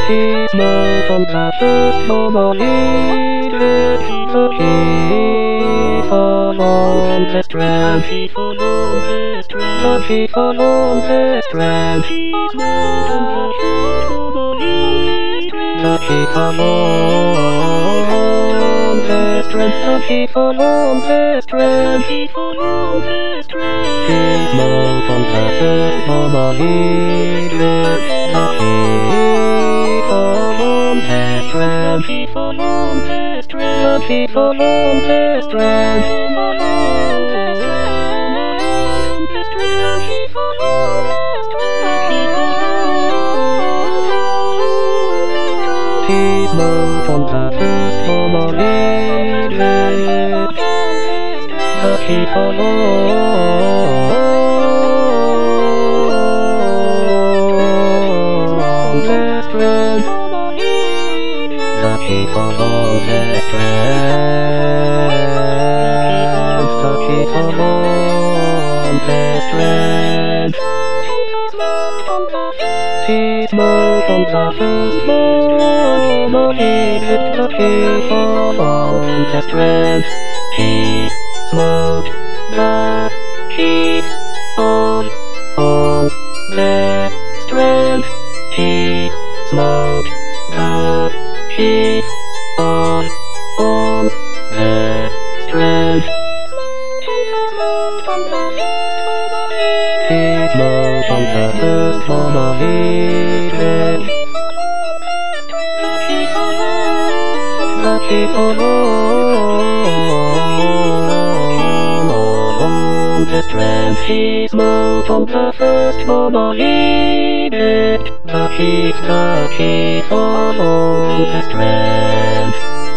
He smote on the first carbohydrate. The chief along the strand. The chief along the strand. He smote on the first carbohydrate. The chief along the strand. The chief along the strand. He smote on the first carbohydrate. The chief along the strand. The chief along the strand. The chief along the strand. He smote on the first carbohydrate. The chief along the strand. The chief along the strand. The chief along the strand. He smote on the first carbohydrate. The chief along the strand. He smote the chief on the strand. He smote the chief on the strand. He smote on the first carbohydrate. The chief along the strand. He smote on the first carbohydrate. The chief along the strand.